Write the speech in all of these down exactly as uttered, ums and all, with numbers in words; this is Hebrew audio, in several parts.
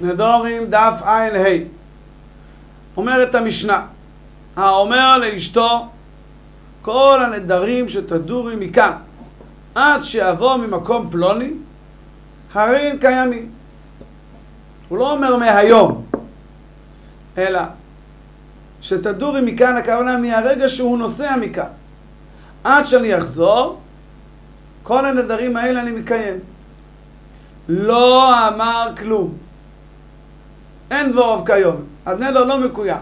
נדורים דף עין ה' אומרת המשנה, האומר לאשתו כל הנדרים שתדורי מכאן עד שיבוא ממקום פלוני הרי הם קיימים. הוא לא אומר מהיום, אלא שתדורי מכאן, הכוונה מהרגע שהוא נוסע מכאן עד שאני אחזור, כל הנדרים האלה אני מקיים. לא אמר כלום, אין דבורוב כיום, הנדר לא מקוים.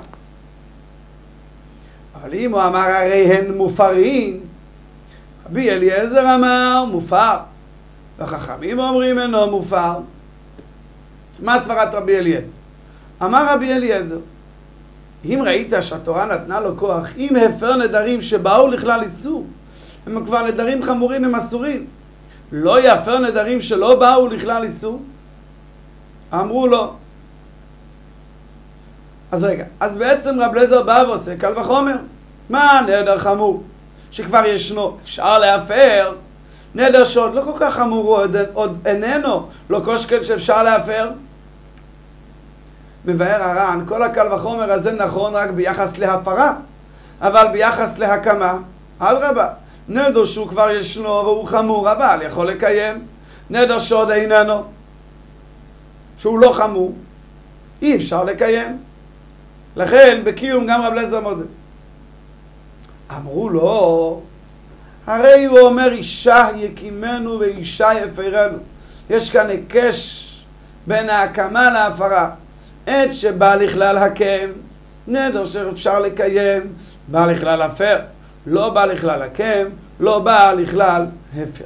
אבל אם הוא אמר הרי הן מופרים, רבי אליעזר אמר מופר, והחכמים אומרים אינו מופר. מה סברת רבי אליעזר? אמר רבי אליעזר, אם ראית שהתורה נתנה לו כוח, אם הפר נדרים שבאו לכלל איסור, הם כבר נדרים חמורים, הם אסורים, לא יפר נדרים שלא באו לכלל איסור? אמרו לו. אז רגע, אז בעצם רב אליעזר בא ועושה קל וחומר. מה נדר חמור שכבר ישנו אפשר להפר? נדר שעוד לא כל כך חמור, עוד, עוד איננו, לא כל שכן שאפשר להפר. מבאר הר"ן, כל הקל וחומר הזה נכון רק ביחס להפרה, אבל ביחס להקמה, אדרבה, נדר שהוא כבר ישנו והוא חמור, אבל יכול לקיים. נדר שעוד איננו, שהוא לא חמור, אי אפשר לקיים. לכן בקיום גם רב אליעזר מודה. אמרו לו, הרי הוא אומר אישה יקימנו ואישה יפרנו. יש כאן הקש בין ההקמה להפרה. עת שבא לכלל הקם, נדר שאפשר לקיים, בא לכלל הפר. לא בא לכלל הקם, לא בא לכלל הפר.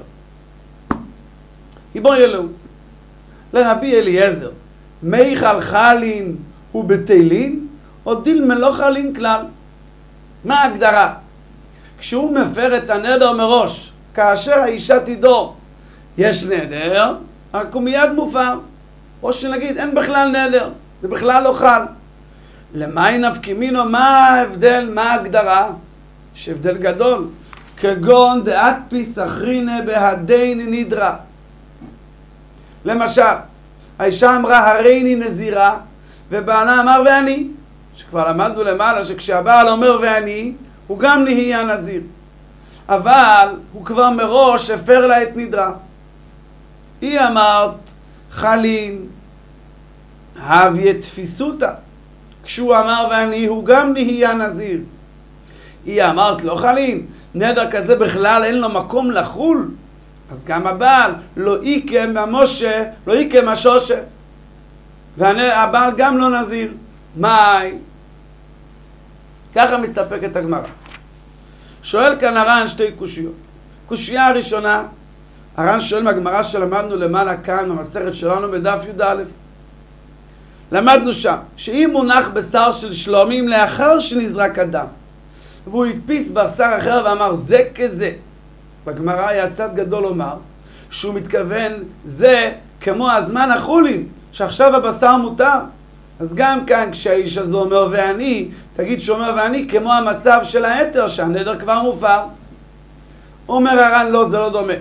יבור ילאו, לרבי אליעזר, מי חלחלין ובטלין, או דילמה לא חלין כלל. מה ההגדרה? כשהוא מפר את הנדר מראש, כאשר האישה תדור, יש נדר, רק הוא מיד מופר. או שנגיד, אין בכלל נדר, זה בכלל לא חל. למאי נפקימינו, מה ההבדל, מה ההגדרה? יש הבדל גדול. כגון דעת פיסחרינה בהדין נדרה. למשל, האישה אמרה הריני נזירה, ובעלה אמר ואני. שכבר למדנו למעלה שכשהבעל אומר ואני, הוא גם נהיה נזיר. אבל הוא כבר מראש הפר לה את נדרה. היא אמרת חלין, הביא תפיסותה. כשהוא אמר ואני, הוא גם נהיה נזיר. היא אמרת לא חלין, נדר כזה בכלל אין לו מקום לחול. אז גם הבעל לא איקם המשה, לא איקם השושה. והבעל גם לא נזיר. מאי? ככה מסתפקת הגמרא. שואל כאן הר"ן שתי קושיות. קושייה הראשונה, הר"ן שואל מהגמרא שלמדנו למעלה כאן במסכת שלנו בדף י"א. למדנו שם שאם מונח בשר של שלומים לאחר שנזרק הדם והוא הדפיס בשר אחר ואמר זה כזה, בגמרא היה צד גדול לומר שהוא מתכוון זה כמו הזמן החולין שעכשיו הבשר מותר. אז גם כאן כשהאיש הזה אומר ואני, תגיד שאומר ואני כמו המצב של היתר שהנדר כבר מופר. אומר הר"ן לא, זה לא דומה.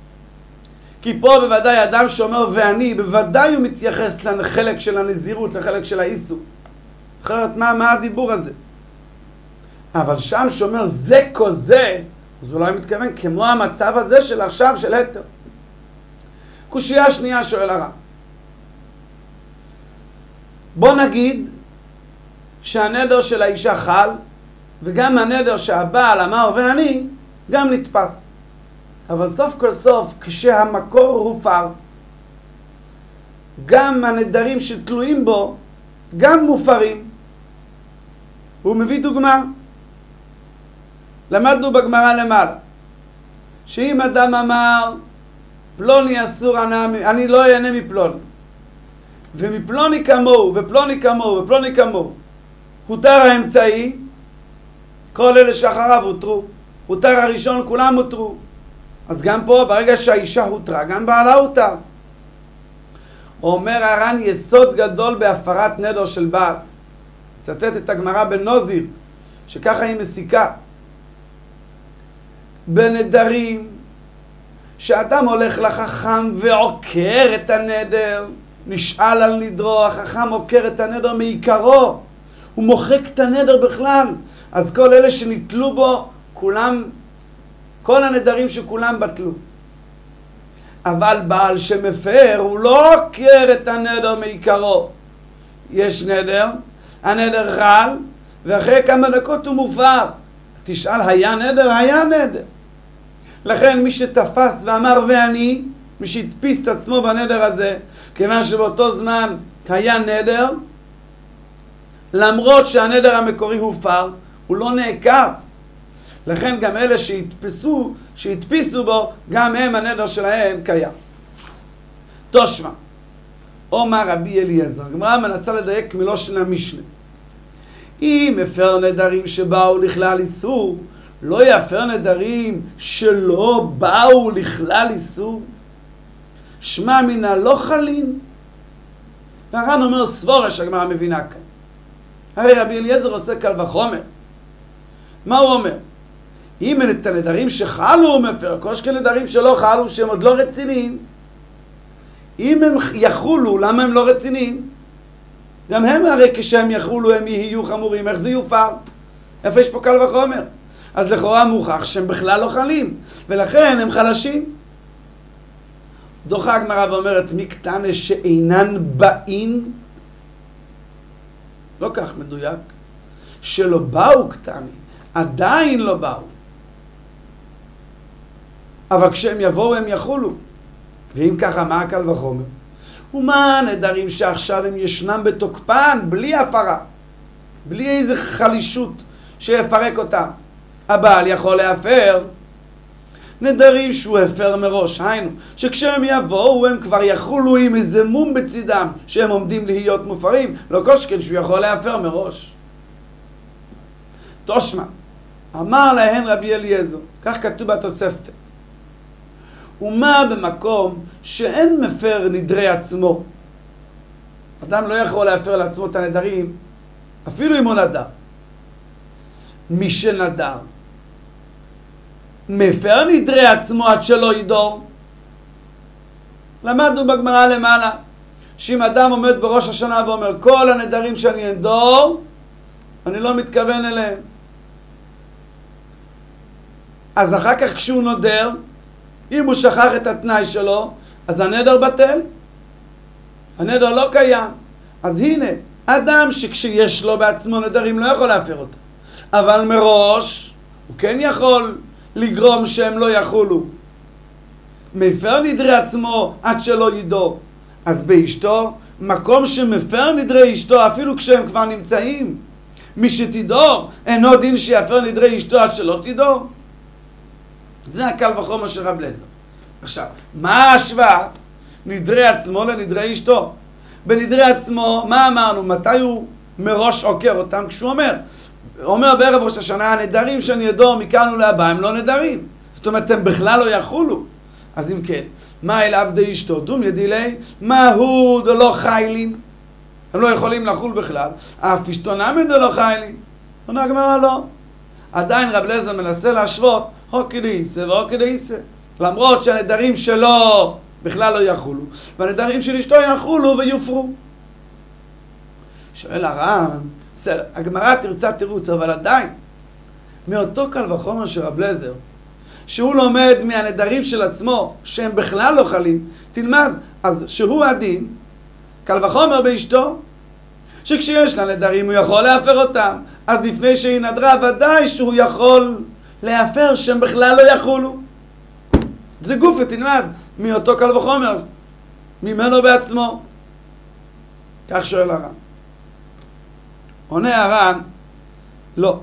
כי פה בוודאי אדם שאומר ואני, בוודאי הוא מתייחס לחלק של הנזירות, לחלק של האיסור. אחרת מה, מה הדיבור הזה? אבל שם שאומר זה כזה, אז אולי מתכוון כמו המצב הזה של עכשיו של היתר. קושייה שנייה שואל הר"ן. בוא נגיד שהנדר של האישה חל, וגם הנדר שהבעל אמר ואני, גם נתפס. אבל סוף כל סוף, כשהמקור הופר, גם הנדרים שתלויים בו, גם מופרים. הוא מביא דוגמה. למדנו בגמרא למעלה, שאם אדם אמר, פלוני אסור, אני לא אהנה מפלוני. ומפלוני כמוהו, ופלוני כמוהו, ופלוני כמוהו. הותר האמצעי, כל אלה שאחריו הותרו. הותר הראשון, כולם הותרו. אז גם פה, ברגע שהאישה הותרה, גם בעלה הותר. אומר הר"ן יסוד גדול בהפרת נדר של בעל. צטט את הגמרא בנוזיר, שככה היא מסיקה. בנדרים, שאדם הולך לחכם ועוקר את הנדר, נשאל על נדרו, החכם עוקר את הנדר מעיקרו, הוא מוחק את הנדר בכלל. אז כל אלה שנתלו בו, כולם, כל הנדרים שכולם בטלו. אבל בעל שמפר, הוא לא עוקר את הנדר מעיקרו. יש נדר, הנדר חל, ואחרי כמה דקות הוא מופר. תשאל, היה נדר? היה נדר. לכן מי שתפס ואמר ואני, מי שהדפיס את עצמו בנדר הזה, כיוון שבאותו זמן היה נדר, למרות שהנדר המקורי הופר, הוא לא נעקר. לכן גם אלה שהדפסו, שהדפיסו בו, גם הם הנדר שלהם קיים. תושמע, אומר רבי אליעזר, הגמרא מנסה לדייק מלושן המשנה. אם הפר נדרים שבאו לכלל איסור, לא יפר נדרים שלא באו לכלל איסור. שמע מינה לא חלין. והר"ן אומר סבורש, הגמרא מבינה כאן. הרי רבי אליעזר עושה קל וחומר. מה הוא אומר? אם את הנדרים שחלו הוא מפר, כל שכן נדרים שלא חלו שהם עוד לא רציניים. אם הם יחולו, למה הם לא רציניים? גם הם הרי כשהם יחולו הם יהיו חמורים, איך זה יופר? איפה יש פה קל וחומר? אז לכאורה מוכח שהם בכלל לא חלים, ולכן הם חלשים. דוחה הגמרא ואומרת, מי קטנה שאינן באין? לא כך מדויק. שלא באו קטני, עדיין לא באו. אבל כשהם יבואו הם יחולו. ואם ככה, מה הקל וחומר? ומה הנדרים שעכשיו הם ישנם בתוקפן, בלי הפרה, בלי איזה חלישות שיפרק אותם. הבעל יכול להפר נדרים שהוא הפר מראש, היינו, שכשהם יבואו הם כבר יחולו עם איזה מום בצדם שהם עומדים להיות מופרים, לא כל שכן שהוא יכול להפר מראש. תושמע, אמר להן רבי אליעזר, כך כתוב בתוספתא, ומה במקום שאין מפר נדרי עצמו, אדם לא יכול להפר לעצמו את הנדרים אפילו אם הוא נדר. מי שנדר מפר נדרי עצמו עד שלא ידור. למדנו בגמרא למעלה שאם אדם עומד בראש השנה ואומר כל הנדרים שאני אנדור אני לא מתכוון אליהם, אז אחר כך כשהוא נודר, אם הוא שכח את התנאי שלו, אז הנדר בטל, הנדר לא קיים. אז הנה, אדם שכשיש לו בעצמו נדרים לא יכול להפר אותם, אבל מראש הוא כן יכול לגרום שהם לא יחולו. מפר נדרי עצמו עד שלא ידור. אז באשתו, מקום שמפר נדרי אשתו אפילו כשהם כבר נמצאים, מי שתדור אינו דין שיפר נדרי אשתו עד שלא תדור. זה הקל וחומר של רב אליעזר. עכשיו, מה ההשוואה? נדרי עצמו לנדרי אשתו. בנדרי עצמו, מה אמרנו? מתי הוא מראש עוקר אותם? כשהוא אומר, אומר בערב ראש השנה, הנדרים שאני אדור מכאן ולהבא הם לא נדרים. זאת אומרת, הם בכלל לא יחולו. אז אם כן, מה אל עבדי אשתו? דום ידילי, מה הוא דלא חיילים? הם לא יכולים לחול בכלל. אף אשתו נמי דלא חיילים. עונה הגמרא לא. עדיין רב אליעזר מנסה להשוות, הוקי דאיסה והוקי דאיסה. למרות שהנדרים שלו בכלל לא יחולו, והנדרים של אשתו יחולו ויופרו. שואל הר"ן, בסדר, הגמרא תרצה תירוץ, אבל עדיין, מאותו קל וחומר של רב אליעזר, שהוא לומד מהנדרים של עצמו, שהם בכלל לא חלים, תלמד, אז שהוא הדין, קל וחומר באשתו, שכשיש לה נדרים הוא יכול להפר אותם, אז לפני שהיא נדרה ודאי שהוא יכול להפר שהם בכלל לא יחולו. זה גוף ותלמד מאותו קל וחומר, ממנו בעצמו. כך שואל הר"ן. עונה הר"ן, לא.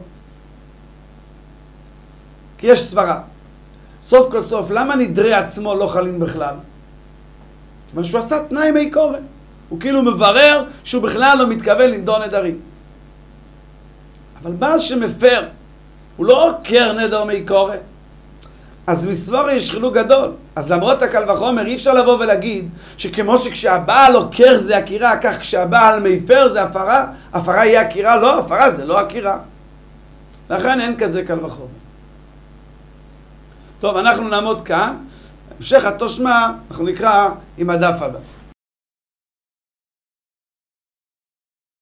כי יש סברה. סוף כל סוף, למה נדרי עצמו לא חלים בכלל? כיוון שהוא עשה תנאי מי קורא. הוא כאילו מברר שהוא בכלל לא מתכוון לנדור נדרים. אבל בעל שמפר, הוא לא עוקר נדר מי קורא. אז מסבור יש חילוק גדול. אז למרות הקל וחומר אי אפשר לבוא ולהגיד שכמו שכשהבעל עוקר זה עקירה, כך כשהבעל מפר זה הפרה, הפרה יהיה עקירה, לא, הפרה זה לא עקירה. לכן אין כזה קל וחומר. טוב, אנחנו נעמוד כאן, המשך התושמע, אנחנו נקרא עם הדף הבא.